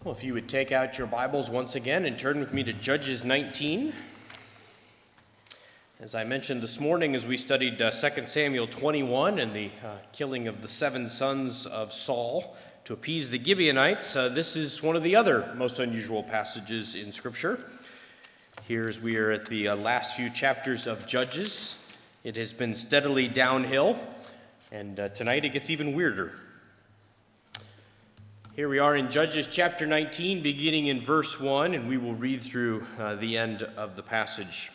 Well, if you would take out your Bibles once again and turn with me to Judges 19. As I mentioned this morning, as we studied 2 Samuel 21 and the killing of the 7 sons of Saul to appease the Gibeonites, this is one of the other most unusual passages in Scripture. Here, as we are at the last few chapters of Judges, it has been steadily downhill, and tonight it gets even weirder. Here we are in Judges chapter 19, beginning in verse 1, and we will read through the end of the passage.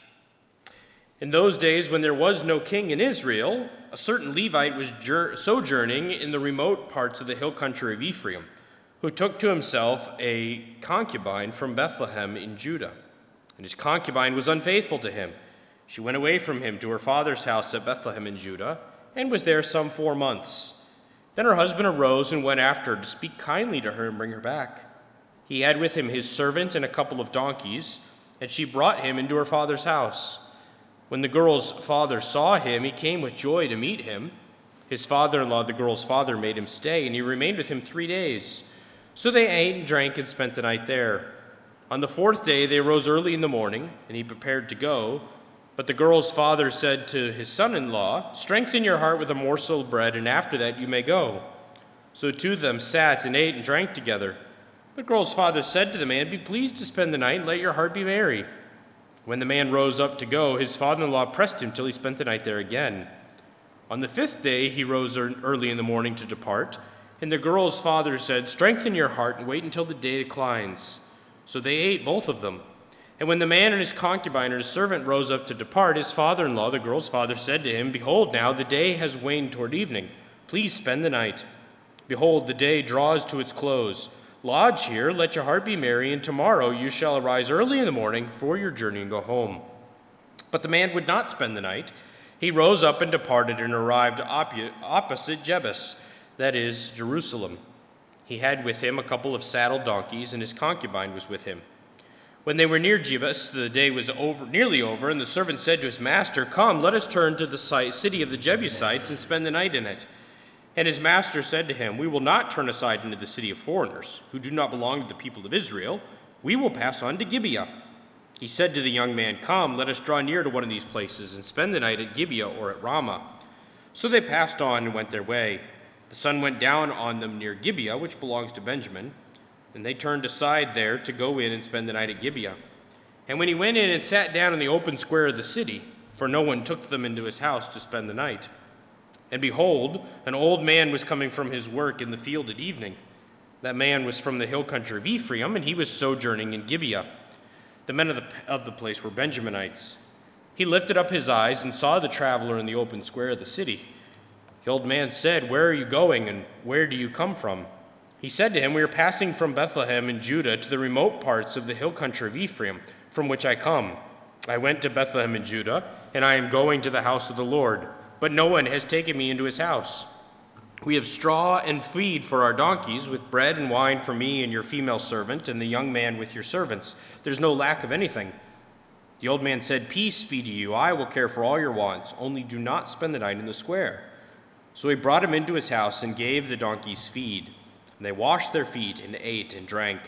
In those days, when there was no king in Israel, a certain Levite was sojourning in the remote parts of the hill country of Ephraim, who took to himself a concubine from Bethlehem in Judah. And his concubine was unfaithful to him. She went away from him to her father's house at Bethlehem in Judah, and was there some 4 months. Then her husband arose and went after her to speak kindly to her and bring her back. He had with him his servant and a couple of donkeys, and she brought him into her father's house. When the girl's father saw him, he came with joy to meet him. His father-in-law, the girl's father, made him stay, and he remained with him 3 days. So they ate and drank and spent the night there. On the 4th day they arose early in the morning, and he prepared to go. But the girl's father said to his son-in-law, "Strengthen your heart with a morsel of bread, and after that you may go." So two of them sat and ate and drank together. The girl's father said to the man, "Be pleased to spend the night, and let your heart be merry." When the man rose up to go, his father-in-law pressed him till he spent the night there again. On the 5th day he rose early in the morning to depart, and the girl's father said, "Strengthen your heart and wait until the day declines." So they ate, both of them. And when the man and his concubine and his servant rose up to depart, his father-in-law, the girl's father, said to him, "Behold, now the day has waned toward evening. Please spend the night. Behold, the day draws to its close. Lodge here, let your heart be merry, and tomorrow you shall arise early in the morning for your journey and go home." But the man would not spend the night. He rose up and departed and arrived opposite Jebus, that is, Jerusalem. He had with him a couple of saddled donkeys, and his concubine was with him. When they were near Jebus, the day was nearly over, and the servant said to his master, "Come, let us turn to the city of the Jebusites and spend the night in it." And his master said to him, "We will not turn aside into the city of foreigners, who do not belong to the people of Israel. We will pass on to Gibeah." He said to the young man, "Come, let us draw near to one of these places and spend the night at Gibeah or at Ramah." So they passed on and went their way. The sun went down on them near Gibeah, which belongs to Benjamin. And they turned aside there to go in and spend the night at Gibeah. And when he went in and sat down in the open square of the city, for no one took them into his house to spend the night. And behold, an old man was coming from his work in the field at evening. That man was from the hill country of Ephraim, and he was sojourning in Gibeah. The men of the place were Benjaminites. He lifted up his eyes and saw the traveler in the open square of the city. The old man said, "Where are you going, and where do you come from?" He said to him, "We are passing from Bethlehem in Judah to the remote parts of the hill country of Ephraim, from which I come. I went to Bethlehem in Judah, and I am going to the house of the Lord, but no one has taken me into his house. We have straw and feed for our donkeys, with bread and wine for me and your female servant, and the young man with your servants. There's no lack of anything." The old man said, "Peace be to you. I will care for all your wants, only do not spend the night in the square." So he brought him into his house and gave the donkeys feed. And they washed their feet and ate and drank.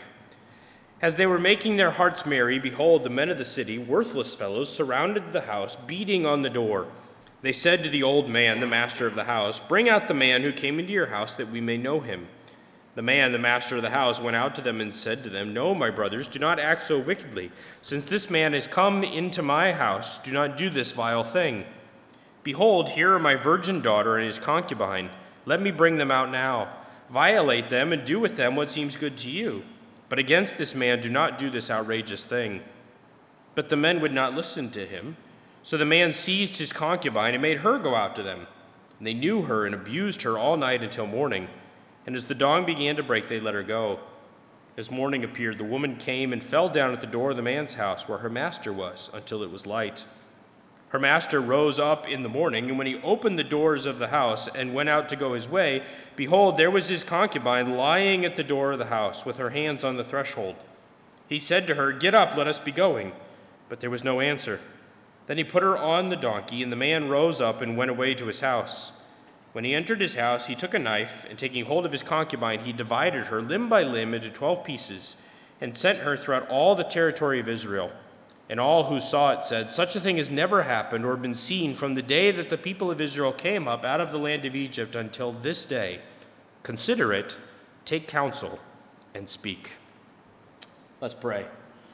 As they were making their hearts merry, behold, the men of the city, worthless fellows, surrounded the house, beating on the door. They said to the old man, the master of the house, "Bring out the man who came into your house, that we may know him." The man, the master of the house, went out to them and said to them, "No, my brothers, do not act so wickedly. Since this man has come into my house, do not do this vile thing. Behold, here are my virgin daughter and his concubine. Let me bring them out now. Violate them and do with them what seems good to you. But against this man do not do this outrageous thing." But the men would not listen to him. So the man seized his concubine and made her go out to them. And they knew her and abused her all night until morning. And as the dawn began to break, they let her go. As morning appeared, the woman came and fell down at the door of the man's house where her master was, until it was light. Her master rose up in the morning, and when he opened the doors of the house and went out to go his way, behold, there was his concubine lying at the door of the house, with her hands on the threshold. He said to her, "Get up, let us be going." But there was no answer. Then he put her on the donkey, and the man rose up and went away to his house. When he entered his house, he took a knife, and taking hold of his concubine, he divided her limb by limb into 12 pieces, and sent her throughout all the territory of Israel. And all who saw it said, "Such a thing has never happened or been seen from the day that the people of Israel came up out of the land of Egypt until this day. Consider it, take counsel, and speak." Let's pray.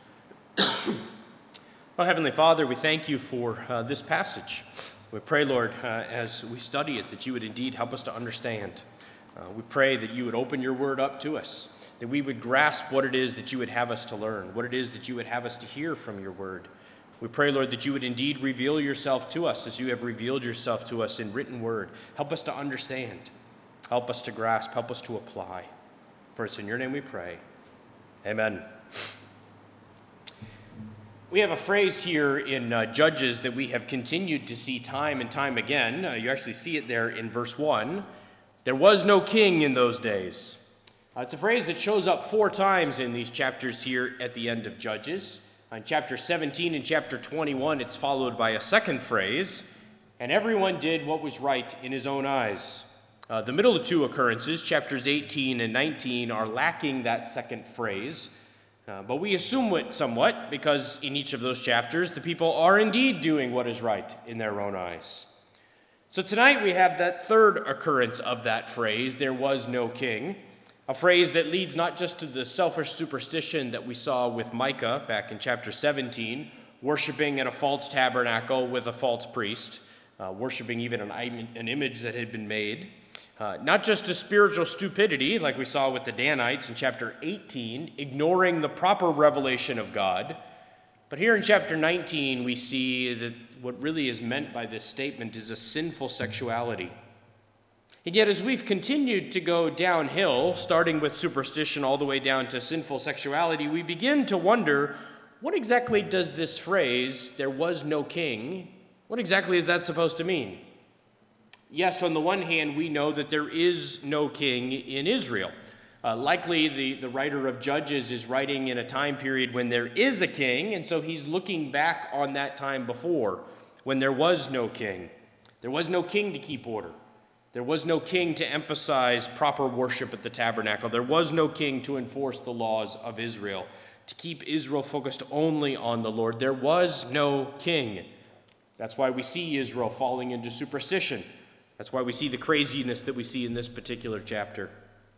Oh, Heavenly Father, we thank you for this passage. We pray, Lord, as we study it, that you would indeed help us to understand. We pray that you would open your word up to us, that we would grasp what it is that you would have us to learn, what it is that you would have us to hear from your word. We pray, Lord, that you would indeed reveal yourself to us as you have revealed yourself to us in written word. Help us to understand. Help us to grasp. Help us to apply. For it's in your name we pray. Amen. We have a phrase here in Judges that we have continued to see time and time again. You actually see it there in verse 1. There was no king in those days. It's a phrase that shows up 4 times in these chapters here at the end of Judges. In chapter 17 and chapter 21, it's followed by a second phrase, and everyone did what was right in his own eyes. The middle of 2 occurrences, chapters 18 and 19, are lacking that second phrase. But we assume it somewhat because in each of those chapters, the people are indeed doing what is right in their own eyes. So tonight we have that third occurrence of that phrase, "there was no king," a phrase that leads not just to the selfish superstition that we saw with Micah back in chapter 17, worshiping in a false tabernacle with a false priest, worshiping even an image that had been made. Not just to spiritual stupidity, like we saw with the Danites in chapter 18, ignoring the proper revelation of God. But here in chapter 19, we see that what really is meant by this statement is a sinful sexuality. And yet, as we've continued to go downhill, starting with superstition all the way down to sinful sexuality, we begin to wonder, what exactly does this phrase, "there was no king," what exactly is that supposed to mean? Yes, on the one hand, we know that there is no king in Israel. Likely, the writer of Judges is writing in a time period when there is a king, and so he's looking back on that time before, when there was no king. There was no king to keep order. There was no king to emphasize proper worship at the tabernacle. There was no king to enforce the laws of Israel, to keep Israel focused only on the Lord. There was no king. That's why we see Israel falling into superstition. That's why we see the craziness that we see in this particular chapter.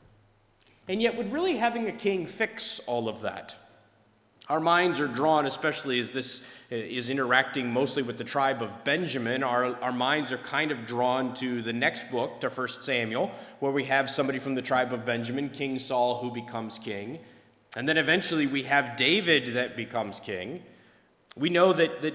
And yet, would really having a king fix all of that? Our minds are drawn, especially as this is interacting mostly with the tribe of Benjamin, our minds are kind of drawn to the next book, to 1 Samuel, where we have somebody from the tribe of Benjamin, King Saul, who becomes king. And then eventually we have David that becomes king. We know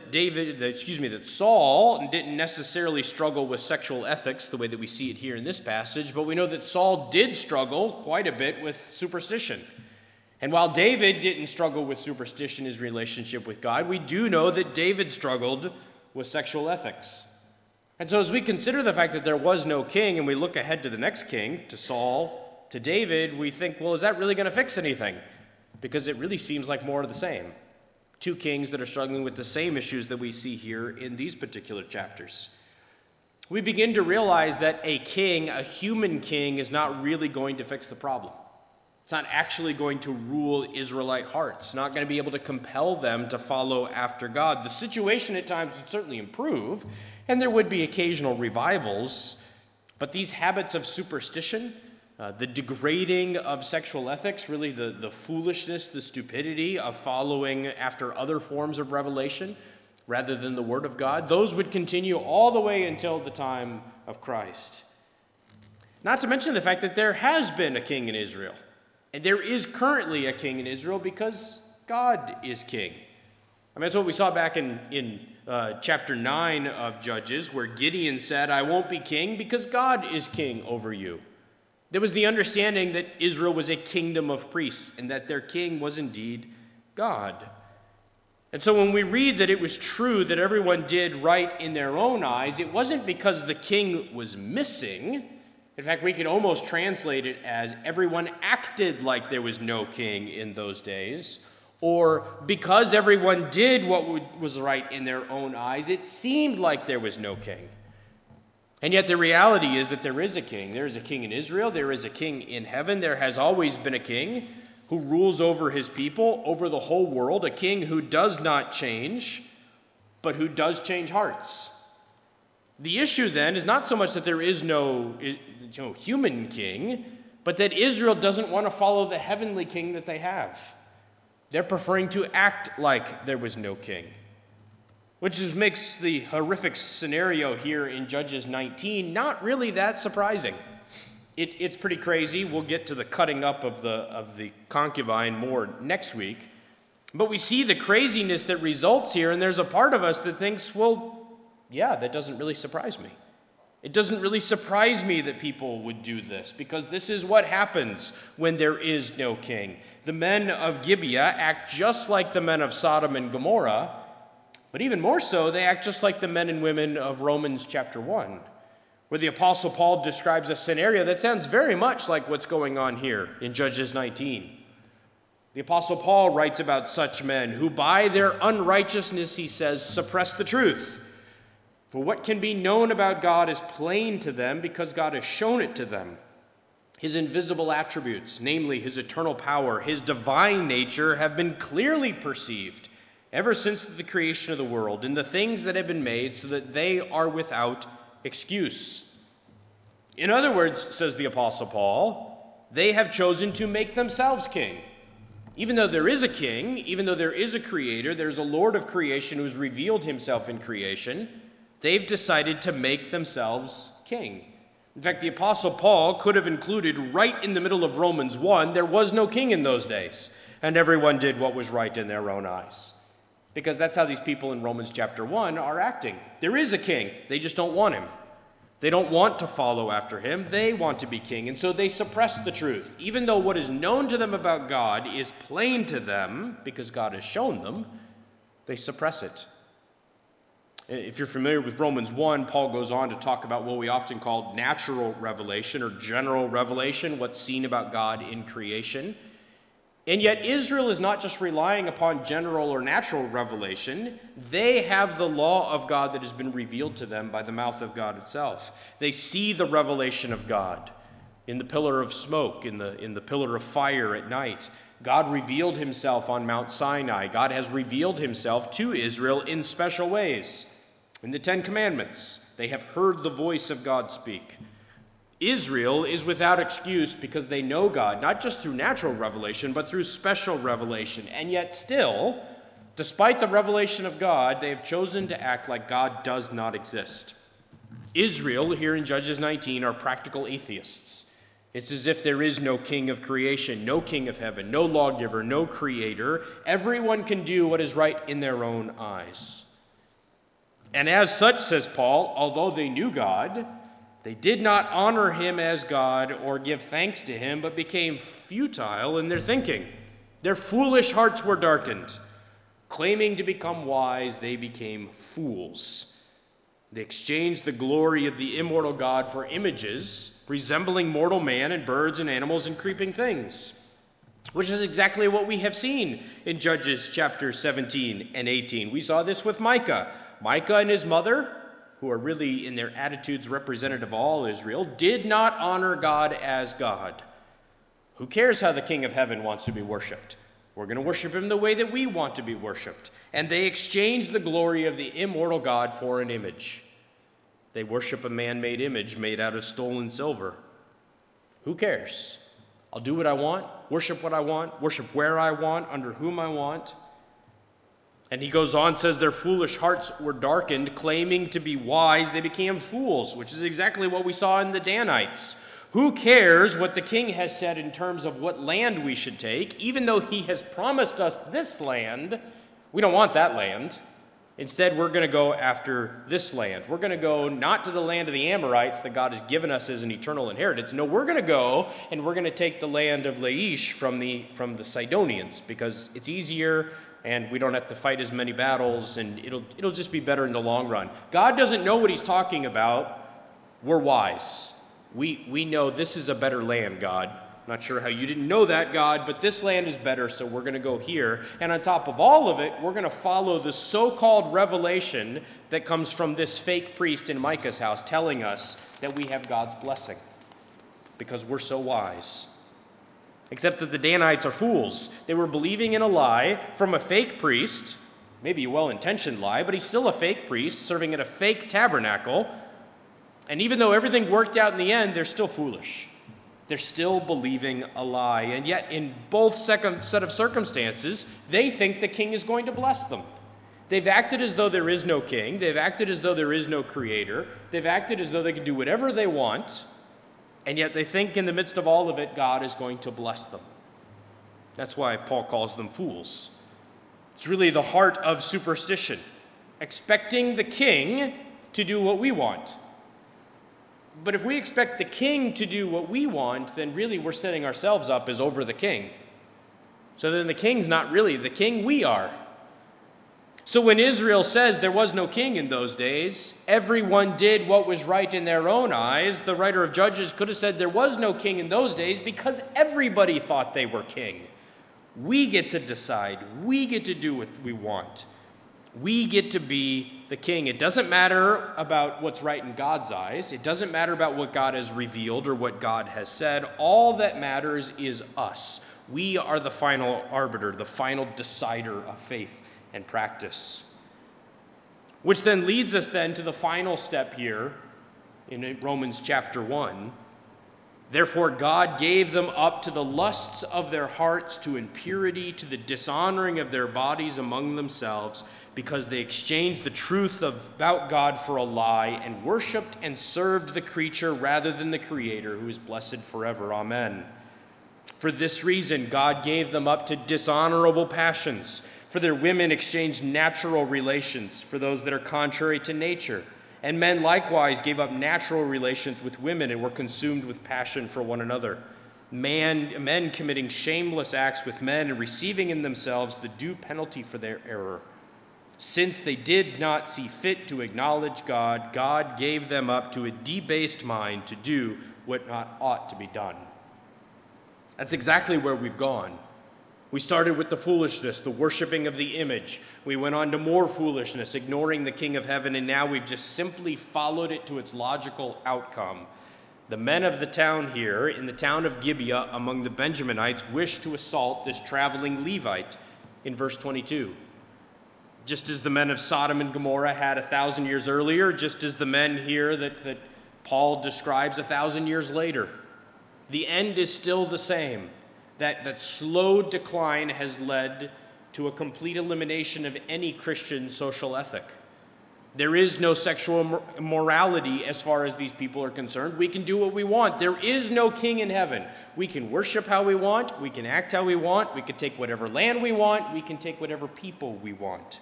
that Saul didn't necessarily struggle with sexual ethics the way that we see it here in this passage, but we know that Saul did struggle quite a bit with superstition. And while David didn't struggle with superstition in his relationship with God, we do know that David struggled with sexual ethics. And so as we consider the fact that there was no king and we look ahead to the next king, to Saul, to David, we think, well, is that really going to fix anything? Because it really seems like more of the same. 2 kings that are struggling with the same issues that we see here in these particular chapters. We begin to realize that a king, a human king, is not really going to fix the problem. It's not actually going to rule Israelite hearts. It's not going to be able to compel them to follow after God. The situation at times would certainly improve, and there would be occasional revivals, but these habits of superstition, the degrading of sexual ethics, really the foolishness, the stupidity of following after other forms of revelation rather than the Word of God, those would continue all the way until the time of Christ. Not to mention the fact that there has been a king in Israel, and there is currently a king in Israel because God is king. I mean, that's what we saw back in chapter 9 of Judges, where Gideon said, "I won't be king because God is king over you." There was the understanding that Israel was a kingdom of priests and that their king was indeed God. And so when we read that it was true that everyone did right in their own eyes, it wasn't because the king was missing. In fact, we can almost translate it as everyone acted like there was no king in those days, or because everyone did what was right in their own eyes, it seemed like there was no king. And yet the reality is that there is a king. There is a king in Israel. There is a king in heaven. There has always been a king who rules over his people, over the whole world, a king who does not change, but who does change hearts. The issue then is not so much that there is no human king, but that Israel doesn't want to follow the heavenly king that they have. They're preferring to act like there was no king, which makes the horrific scenario here in Judges 19 not really that surprising. It's pretty crazy. We'll get to the cutting up of the concubine more next week. But we see the craziness that results here, and there's a part of us that thinks, well, yeah, that doesn't really surprise me. It doesn't really surprise me that people would do this, because this is what happens when there is no king. The men of Gibeah act just like the men of Sodom and Gomorrah, but even more so, they act just like the men and women of Romans chapter 1, where the Apostle Paul describes a scenario that sounds very much like what's going on here in Judges 19. The Apostle Paul writes about such men who by their unrighteousness, he says, suppress the truth. For what can be known about God is plain to them because God has shown it to them. His invisible attributes, namely his eternal power, his divine nature, have been clearly perceived ever since the creation of the world in the things that have been made, so that they are without excuse. In other words, says the Apostle Paul, they have chosen to make themselves king. Even though there is a king, even though there is a creator, there's a Lord of creation who's revealed himself in creation, they've decided to make themselves king. In fact, the Apostle Paul could have included right in the middle of Romans 1, there was no king in those days, and everyone did what was right in their own eyes. Because that's how these people in Romans chapter 1 are acting. There is a king, they just don't want him. They don't want to follow after him, they want to be king, and so they suppress the truth. Even though what is known to them about God is plain to them, because God has shown them, they suppress it. If you're familiar with Romans 1, Paul goes on to talk about what we often call natural revelation or general revelation, what's seen about God in creation. And yet Israel is not just relying upon general or natural revelation. They have the law of God that has been revealed to them by the mouth of God itself. They see the revelation of God in the pillar of smoke, in the pillar of fire at night. God revealed himself on Mount Sinai. God has revealed himself to Israel in special ways. In the Ten Commandments, they have heard the voice of God speak. Israel is without excuse because they know God, not just through natural revelation, but through special revelation. And yet still, despite the revelation of God, they have chosen to act like God does not exist. Israel, here in Judges 19, are practical atheists. It's as if there is no king of creation, no king of heaven, no lawgiver, no creator. Everyone can do what is right in their own eyes. And as such, says Paul, although they knew God, they did not honor him as God or give thanks to him, but became futile in their thinking. Their foolish hearts were darkened. Claiming to become wise, they became fools. They exchanged the glory of the immortal God for images resembling mortal man and birds and animals and creeping things, which is exactly what we have seen in Judges chapter 17 and 18. We saw this with Micah. Micah and his mother, who are really in their attitudes representative of all Israel, did not honor God as God. Who cares how the King of Heaven wants to be worshipped? We're going to worship him the way that we want to be worshipped. And they exchanged the glory of the immortal God for an image. They worship a man-made image made out of stolen silver. Who cares? I'll do what I want, worship what I want, worship where I want, under whom I want. And he goes on, says their foolish hearts were darkened, claiming to be wise, they became fools, which is exactly what we saw in the Danites. Who cares what the king has said in terms of what land we should take? Even though he has promised us this land, we don't want that land. Instead, we're going to go after this land. We're going to go not to the land of the Amorites that God has given us as an eternal inheritance. No, we're going to go and we're going to take the land of Laish from the Sidonians because it's easier and we don't have to fight as many battles, and it'll just be better in the long run. God doesn't know what he's talking about. We're wise. We know this is a better land, God. Not sure how you didn't know that, God, but this land is better, so we're going to go here. And on top of all of it, we're going to follow the so-called revelation that comes from this fake priest in Micah's house telling us that we have God's blessing because we're so wise. Except that the Danites are fools. They were believing in a lie from a fake priest, maybe a well-intentioned lie, but he's still a fake priest serving at a fake tabernacle. And even though everything worked out in the end, they're still foolish. They're still believing a lie. And yet, in both set of circumstances, they think the king is going to bless them. They've acted as though there is no king. They've acted as though there is no creator. They've acted as though they can do whatever they want. And yet they think in the midst of all of it, God is going to bless them. That's why Paul calls them fools. It's really the heart of superstition, expecting the king to do what we want. But if we expect the king to do what we want, then really we're setting ourselves up as over the king. So then the king's not really the king, we are. So when Israel says there was no king in those days, everyone did what was right in their own eyes. The writer of Judges could have said there was no king in those days because everybody thought they were king. We get to decide. We get to do what we want. We get to be the king. It doesn't matter about what's right in God's eyes. It doesn't matter about what God has revealed or what God has said. All that matters is us. We are the final arbiter, the final decider of faith and practice. Which then leads us then to the final step here in Romans chapter 1. Therefore God gave them up to the lusts of their hearts, to impurity, to the dishonoring of their bodies among themselves, because they exchanged the truth about God for a lie and worshiped and served the creature rather than the Creator, who is blessed forever. Amen. For this reason, God gave them up to dishonorable passions. For their women exchanged natural relations for those that are contrary to nature. And men likewise gave up natural relations with women and were consumed with passion for one another. Men committing shameless acts with men and receiving in themselves the due penalty for their error. Since they did not see fit to acknowledge God, God gave them up to a debased mind to do what not ought to be done. That's exactly where we've gone. We started with the foolishness, the worshiping of the image. We went on to more foolishness, ignoring the King of Heaven, and now we've just simply followed it to its logical outcome. The men of the town here, in the town of Gibeah, among the Benjaminites, wished to assault this traveling Levite in verse 22. Just as the men of Sodom and Gomorrah had 1,000 years earlier, just as the men here that Paul describes 1,000 years later. The end is still the same. That slow decline has led to a complete elimination of any Christian social ethic. There is no sexual immorality as far as these people are concerned. We can do what we want. There is no king in heaven. We can worship how we want. We can act how we want. We can take whatever land we want. We can take whatever people we want.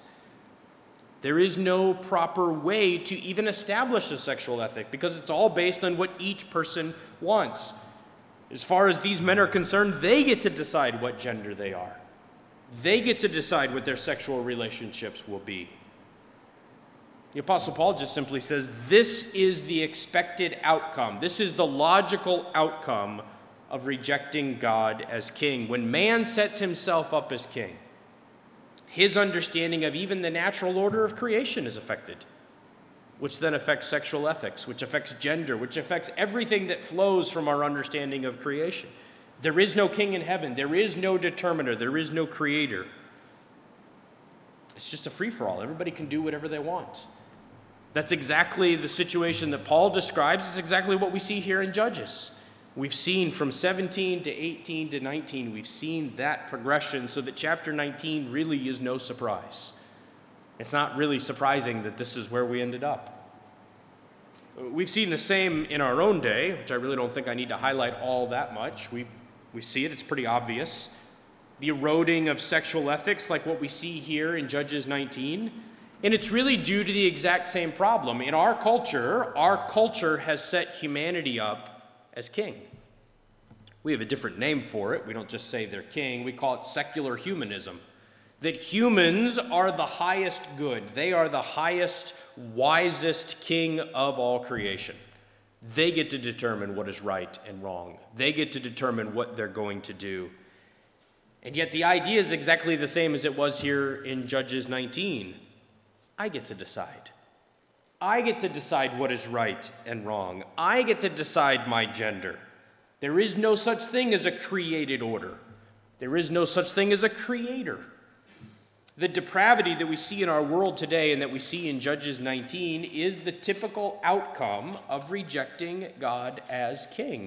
There is no proper way to even establish a sexual ethic because it's all based on what each person wants. As far as these men are concerned, they get to decide what gender they are. They get to decide what their sexual relationships will be. The Apostle Paul just simply says, this is the expected outcome. This is the logical outcome of rejecting God as king. When man sets himself up as king, his understanding of even the natural order of creation is affected, which then affects sexual ethics, which affects gender, which affects everything that flows from our understanding of creation. There is no king in heaven. There is no determiner. There is no creator. It's just a free-for-all. Everybody can do whatever they want. That's exactly the situation that Paul describes. It's exactly what we see here in Judges. We've seen from 17 to 18 to 19, we've seen that progression so that chapter 19 really is no surprise. It's not really surprising that this is where we ended up. We've seen the same in our own day, which I really don't think I need to highlight all that much. We see it, it's pretty obvious. The eroding of sexual ethics, like what we see here in Judges 19. And it's really due to the exact same problem. In our culture has set humanity up as king. We have a different name for it. We don't just say they're king. We call it secular humanism. That humans are the highest good. They are the highest, wisest king of all creation. They get to determine what is right and wrong. They get to determine what they're going to do. And yet the idea is exactly the same as it was here in Judges 19. I get to decide. I get to decide what is right and wrong. I get to decide my gender. There is no such thing as a created order. There is no such thing as a creator. The depravity that we see in our world today and that we see in Judges 19 is the typical outcome of rejecting God as king.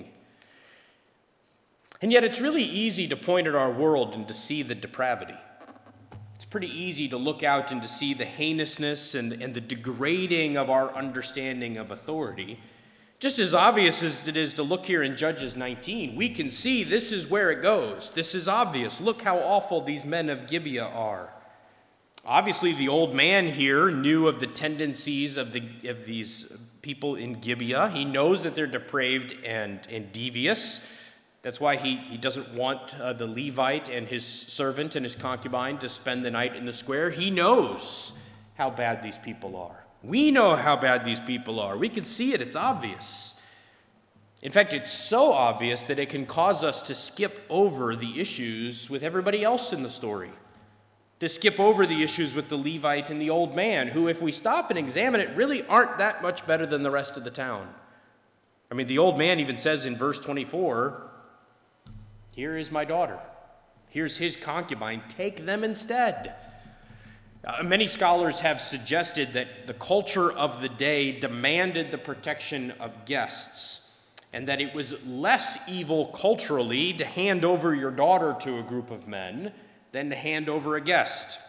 And yet it's really easy to point at our world and to see the depravity. It's pretty easy to look out and to see the heinousness and the degrading of our understanding of authority. Just as obvious as it is to look here in Judges 19, we can see this is where it goes. This is obvious. Look how awful these men of Gibeah are. Obviously, the old man here knew of the tendencies of these people in Gibeah. He knows that they're depraved and devious. That's why he doesn't want the Levite and his servant and his concubine to spend the night in the square. He knows how bad these people are. We know how bad these people are. We can see it. It's obvious. In fact, it's so obvious that it can cause us to skip over the issues with everybody else in the story. To skip over the issues with the Levite and the old man, who, if we stop and examine it, really aren't that much better than the rest of the town. I mean, the old man even says in verse 24, "Here is my daughter. Here's his concubine. Take them instead." Many scholars have suggested that the culture of the day demanded the protection of guests, and that it was less evil culturally to hand over your daughter to a group of men than to hand over a guest.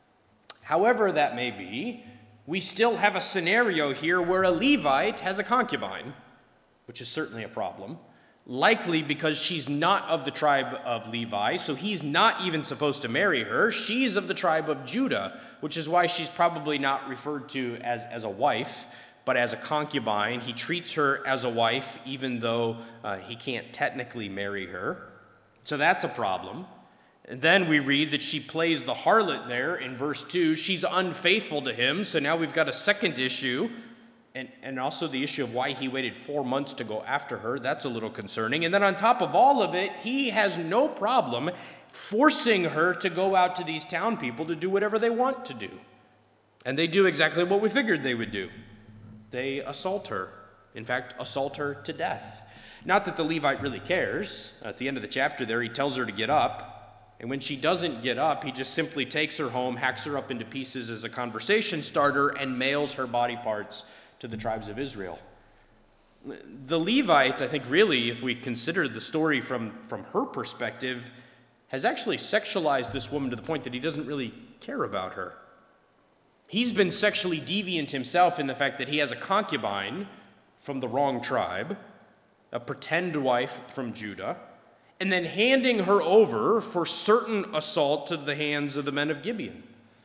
However that may be, we still have a scenario here where a Levite has a concubine, which is certainly a problem, likely because she's not of the tribe of Levi, so he's not even supposed to marry her. She's of the tribe of Judah, which is why she's probably not referred to as a wife, but as a concubine. He treats her as a wife, even though he can't technically marry her. So that's a problem. And then we read that she plays the harlot there in verse 2. She's unfaithful to him, so now we've got a second issue, and also the issue of why he waited 4 months to go after her. That's a little concerning. And then on top of all of it, he has no problem forcing her to go out to these town people to do whatever they want to do. And they do exactly what we figured they would do. They assault her. In fact, assault her to death. Not that the Levite really cares. At the end of the chapter there, he tells her to get up. And when she doesn't get up, he just simply takes her home, hacks her up into pieces as a conversation starter, and mails her body parts to the tribes of Israel. The Levite, I think really, if we consider the story from her perspective, has actually sexualized this woman to the point that he doesn't really care about her. He's been sexually deviant himself in the fact that he has a concubine from the wrong tribe, a pretend wife from Judah, and then handing her over for certain assault to the hands of the men of Gibeon.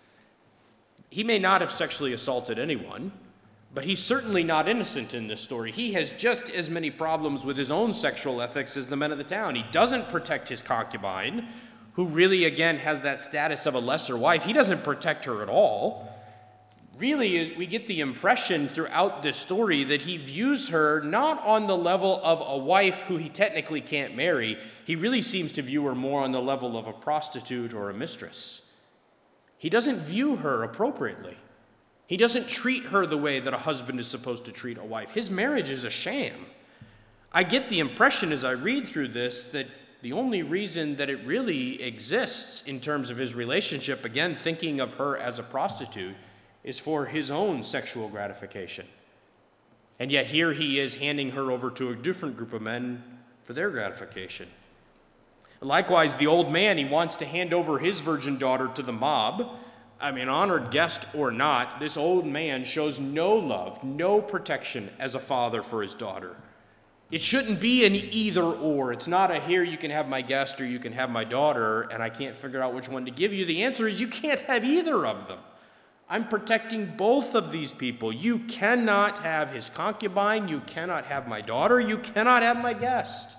He may not have sexually assaulted anyone, but he's certainly not innocent in this story. He has just as many problems with his own sexual ethics as the men of the town. He doesn't protect his concubine, who really, again, has that status of a lesser wife. He doesn't protect her at all. Really, we get the impression throughout this story that he views her not on the level of a wife who he technically can't marry. He really seems to view her more on the level of a prostitute or a mistress. He doesn't view her appropriately. He doesn't treat her the way that a husband is supposed to treat a wife. His marriage is a sham. I get the impression as I read through this that the only reason that it really exists in terms of his relationship, again, thinking of her as a prostitute, is for his own sexual gratification. And yet here he is handing her over to a different group of men for their gratification. Likewise, the old man, he wants to hand over his virgin daughter to the mob. I mean, honored guest or not, this old man shows no love, no protection as a father for his daughter. It shouldn't be an either or. It's not a here you can have my guest or you can have my daughter and I can't figure out which one to give you. The answer is you can't have either of them. I'm protecting both of these people. You cannot have his concubine. You cannot have my daughter. You cannot have my guest.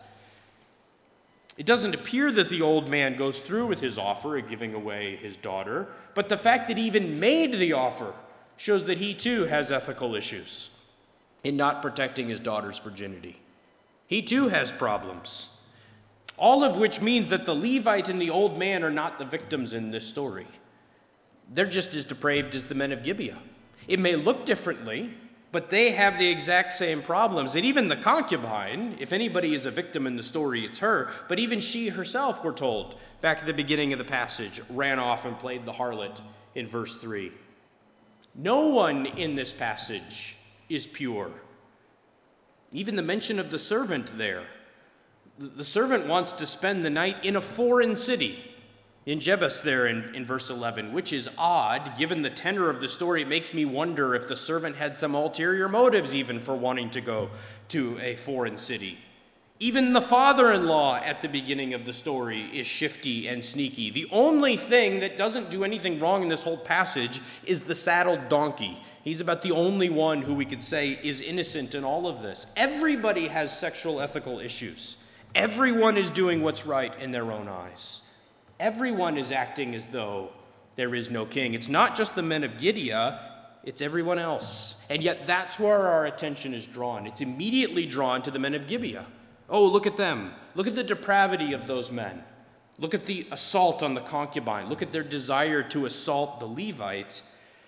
It doesn't appear that the old man goes through with his offer of giving away his daughter, but the fact that he even made the offer shows that he too has ethical issues. in not protecting his daughter's virginity. He too has problems. All of which means that the Levite and the old man are not the victims in this story. They're just as depraved as the men of Gibeah. It may look differently, but they have the exact same problems. And even the concubine, if anybody is a victim in the story, it's her. But even she herself, we're told, back at the beginning of the passage, ran off and played the harlot in verse 3. No one in this passage is pure. Even the mention of the servant there. The servant wants to spend the night in a foreign city, in Jebus there in verse 11, which is odd. Given the tenor of the story, it makes me wonder if the servant had some ulterior motives even for wanting to go to a foreign city. Even the father-in-law at the beginning of the story is shifty and sneaky. The only thing that doesn't do anything wrong in this whole passage is the saddled donkey. He's about the only one who we could say is innocent in all of this. Everybody has sexual ethical issues. Everyone is doing what's right in their own eyes. Everyone is acting as though there is no king. It's not just the men of Gibeah, it's everyone else. And yet that's where our attention is drawn. It's immediately drawn to the men of Gibeah. Oh, look at them. Look at the depravity of those men. Look at the assault on the concubine. Look at their desire to assault the Levite.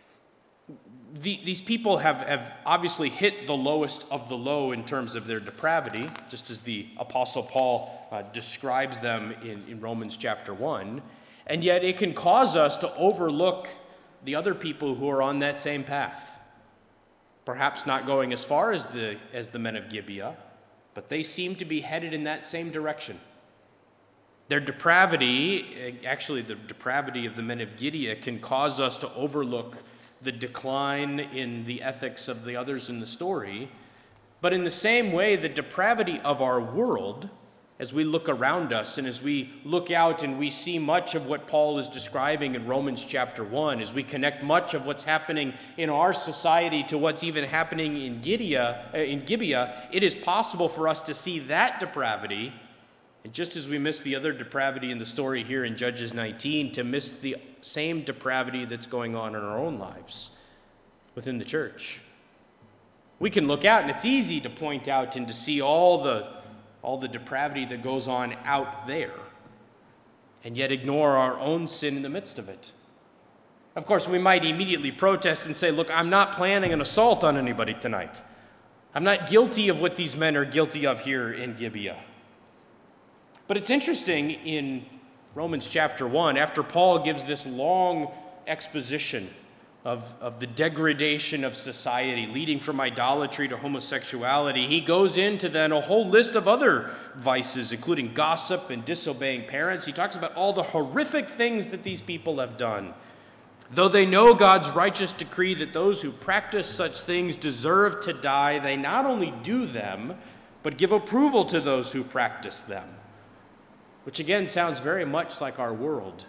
These people have obviously hit the lowest of the low in terms of their depravity, just as the Apostle Paul describes them in Romans chapter 1. And yet it can cause us to overlook the other people who are on that same path. Perhaps not going as far as the men of Gibeah, but they seem to be headed in that same direction. Their depravity, actually the depravity of the men of Gibeah, can cause us to overlook the decline in the ethics of the others in the story. But in the same way, the depravity of our world, as we look around us and as we look out and we see much of what Paul is describing in Romans chapter 1, as we connect much of what's happening in our society to what's even happening in Gibeah, it is possible for us to see that depravity, and just as we miss the other depravity in the story here in Judges 19, to miss the same depravity that's going on in our own lives within the church. We can look out, and it's easy to point out and to see all the depravity that goes on out there, and yet ignore our own sin in the midst of it. Of course, we might immediately protest and say, look, I'm not planning an assault on anybody tonight. I'm not guilty of what these men are guilty of here in Gibeah. But it's interesting in Romans chapter 1, after Paul gives this long exposition of the degradation of society, leading from idolatry to homosexuality, he goes into then a whole list of other vices, including gossip and disobeying parents. He talks about all the horrific things that these people have done. Though they know God's righteous decree that those who practice such things deserve to die, they not only do them, but give approval to those who practice them. Which again sounds very much like our world.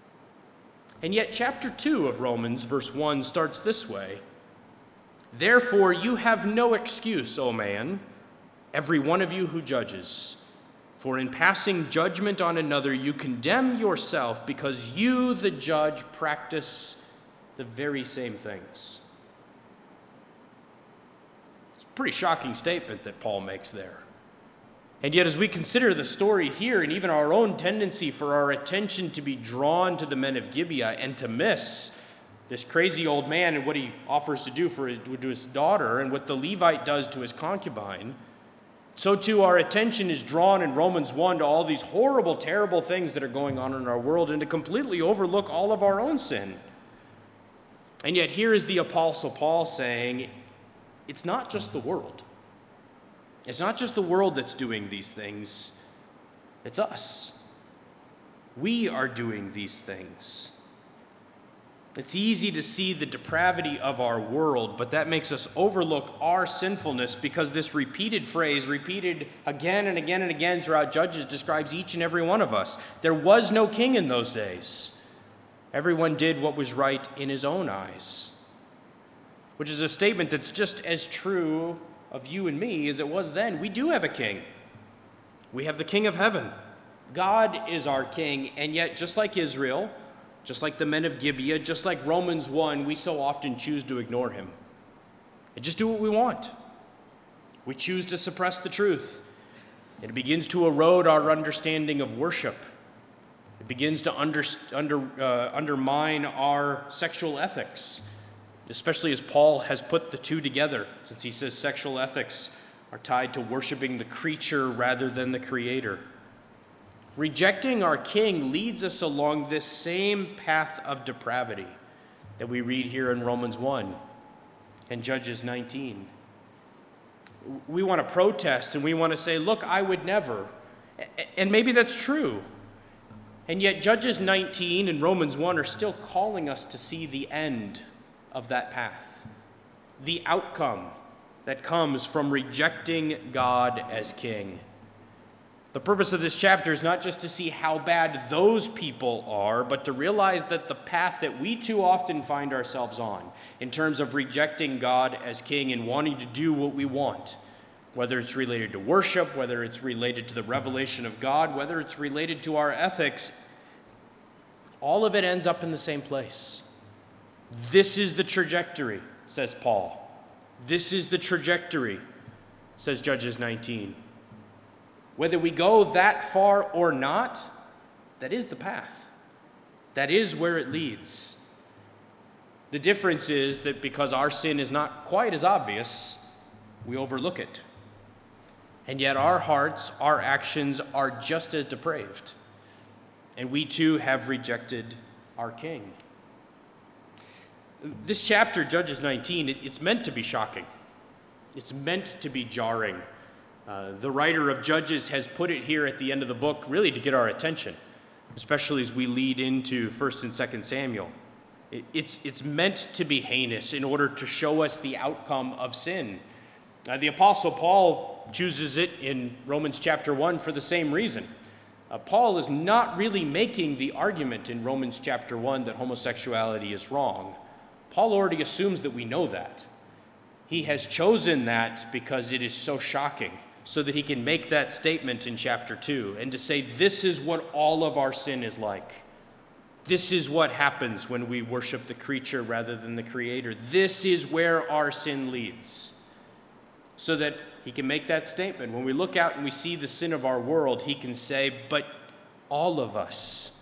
And yet chapter 2 of Romans, verse 1, starts this way. Therefore you have no excuse, O man, every one of you who judges. For in passing judgment on another you condemn yourself, because you, the judge, practice the very same things. It's a pretty shocking statement that Paul makes there. And yet as we consider the story here, and even our own tendency for our attention to be drawn to the men of Gibeah and to miss this crazy old man and what he offers to do to his daughter and what the Levite does to his concubine, so too our attention is drawn in Romans 1 to all these horrible, terrible things that are going on in our world, and to completely overlook all of our own sin. And yet here is the Apostle Paul saying, it's not just the world. It's not just the world that's doing these things, it's us. We are doing these things. It's easy to see the depravity of our world, but that makes us overlook our sinfulness, because this repeated phrase, repeated again and again and again throughout Judges, describes each and every one of us. There was no king in those days. Everyone did what was right in his own eyes, which is a statement that's just as true of you and me as it was then. We do have a king. We have the King of heaven. God is our king, and yet just like Israel, just like the men of Gibeah, just like Romans 1, we so often choose to ignore him and just do what we want. We choose to suppress the truth. It begins to erode our understanding of worship. It begins to undermine our sexual ethics, especially as Paul has put the two together, since he says sexual ethics are tied to worshiping the creature rather than the Creator. Rejecting our King leads us along this same path of depravity that we read here in Romans 1 and Judges 19. We want to protest and we want to say, look, I would never. And maybe that's true. And yet Judges 19 and Romans 1 are still calling us to see the end of that path, the outcome that comes from rejecting God as King. The purpose of this chapter is not just to see how bad those people are, but to realize that the path that we too often find ourselves on, in terms of rejecting God as King and wanting to do what we want, whether it's related to worship, whether it's related to the revelation of God, whether it's related to our ethics, all of it ends up in the same place. This is the trajectory, says Paul. This is the trajectory, says Judges 19. Whether we go that far or not, that is the path. That is where it leads. The difference is that because our sin is not quite as obvious, we overlook it. And yet our hearts, our actions are just as depraved. And we too have rejected our King. This chapter, Judges 19, it's meant to be shocking. It's meant to be jarring. The writer of Judges has put it here at the end of the book really to get our attention, especially as we lead into 1st and 2nd Samuel. It's meant to be heinous in order to show us the outcome of sin. The Apostle Paul chooses it in Romans chapter 1 for the same reason. Paul is not really making the argument in Romans chapter 1 that homosexuality is wrong. Paul already assumes that we know that. He has chosen that because it is so shocking, so that he can make that statement in chapter 2 and to say this is what all of our sin is like. This is what happens when we worship the creature rather than the Creator. This is where our sin leads. So that he can make that statement. When we look out and we see the sin of our world, he can say, but all of us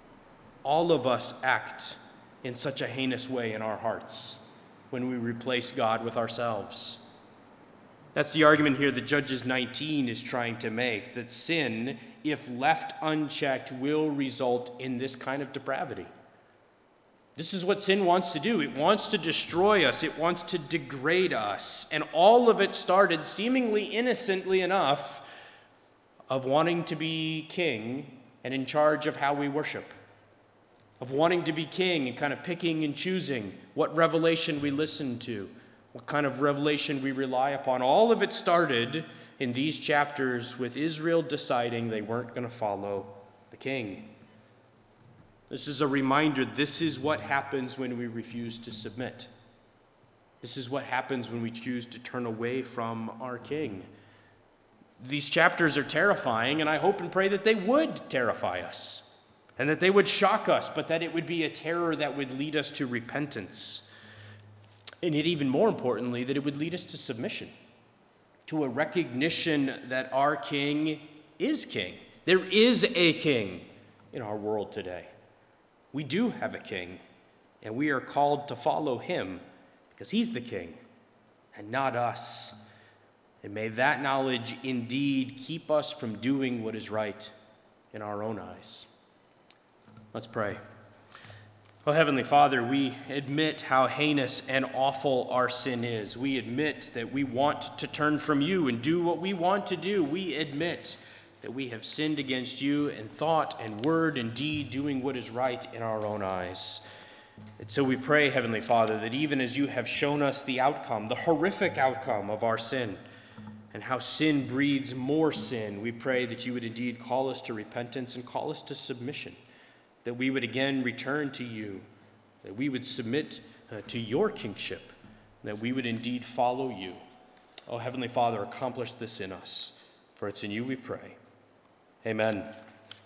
act in such a heinous way in our hearts when we replace God with ourselves. That's the argument here that Judges 19 is trying to make, that sin, if left unchecked, will result in this kind of depravity. This is what sin wants to do. It wants to destroy us. It wants to degrade us. And all of it started, seemingly innocently enough, of wanting to be king and in charge of how we worship, of wanting to be king and kind of picking and choosing what revelation we listen to, what kind of revelation we rely upon. All of it started in these chapters with Israel deciding they weren't going to follow the king. This is a reminder, this is what happens when we refuse to submit. This is what happens when we choose to turn away from our King. These chapters are terrifying, and I hope and pray that they would terrify us, and that they would shock us, but that it would be a terror that would lead us to repentance. And yet, even more importantly, that it would lead us to submission, to a recognition that our King is King. There is a King in our world today. We do have a King, and we are called to follow him because he's the King and not us. And may that knowledge indeed keep us from doing what is right in our own eyes. Let's pray. Oh, Heavenly Father, we admit how heinous and awful our sin is. We admit that we want to turn from you and do what we want to do. We admit that we have sinned against you in thought and word and deed, doing what is right in our own eyes. And so we pray, Heavenly Father, that even as you have shown us the outcome, the horrific outcome of our sin, and how sin breeds more sin, we pray that you would indeed call us to repentance and call us to submission, that we would again return to you, that we would submit to your kingship, that we would indeed follow you. Oh, Heavenly Father, accomplish this in us, for it's in you we pray. Amen.